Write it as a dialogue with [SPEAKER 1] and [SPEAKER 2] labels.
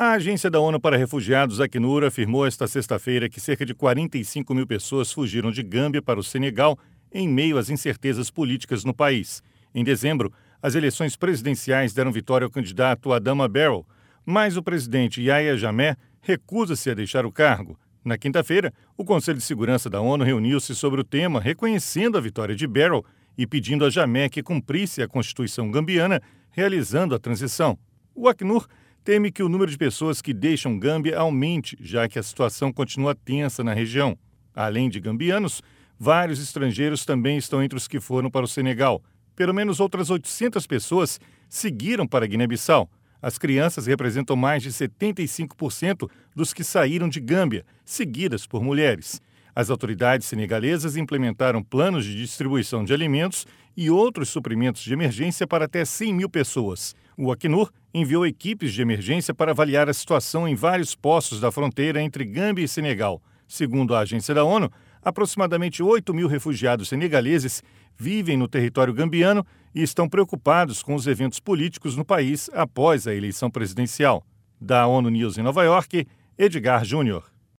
[SPEAKER 1] A Agência da ONU para Refugiados, Acnur, afirmou esta sexta-feira que cerca de 45 mil pessoas fugiram de Gâmbia para o Senegal em meio às incertezas políticas no país. Em dezembro, as eleições presidenciais deram vitória ao candidato Adama Barrow, mas o presidente Yahya Jammeh recusa-se a deixar o cargo. Na quinta-feira, o Conselho de Segurança da ONU reuniu-se sobre o tema, reconhecendo a vitória de Barrow e pedindo a Jammeh que cumprisse a Constituição gambiana, realizando a transição. O Acnur teme que o número de pessoas que deixam Gâmbia aumente, já que a situação continua tensa na região. Além de gambianos, vários estrangeiros também estão entre os que foram para o Senegal. Pelo menos outras 800 pessoas seguiram para Guiné-Bissau. As crianças representam mais de 75% dos que saíram de Gâmbia, seguidas por mulheres. As autoridades senegalesas implementaram planos de distribuição de alimentos e outros suprimentos de emergência para até 100 mil pessoas. O Acnur enviou equipes de emergência para avaliar a situação em vários postos da fronteira entre Gâmbia e Senegal. Segundo a agência da ONU, aproximadamente 8 mil refugiados senegaleses vivem no território gambiano e estão preocupados com os eventos políticos no país após a eleição presidencial. Da ONU News em Nova York, Edgar Júnior.